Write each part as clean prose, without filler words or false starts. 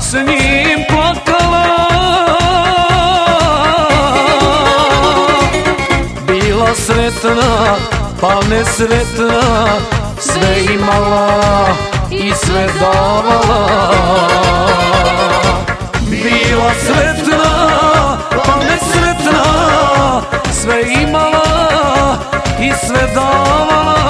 s njim plakala. Bila sretna pa nesretna, sve imala i sve davala. Bila sretna pa nesretna, sve imala i sve davala.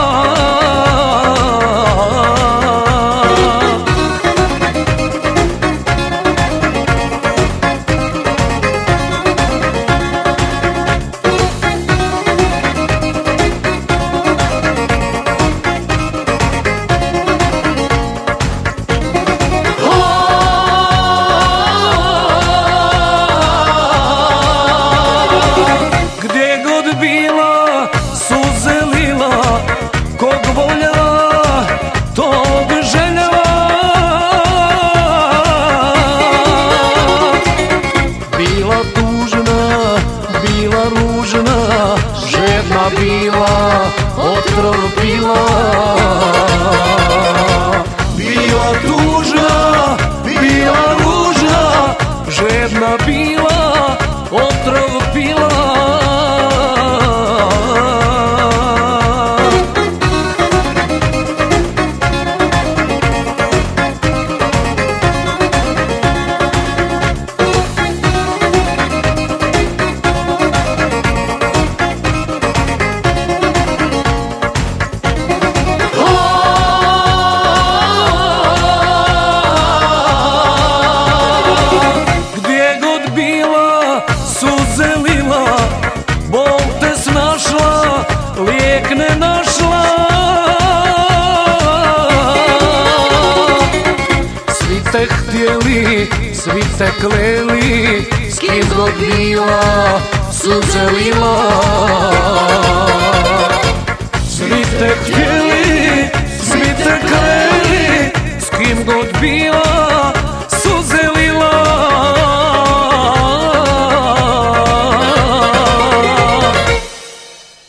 Žedna bila, otrov pila. Bila tužna, bila ružna, žedna bila, otrov pila. Bol te snašla, lijek ne našla. Svi te htjeli, svi te kleli, s kim god bila, suze lila.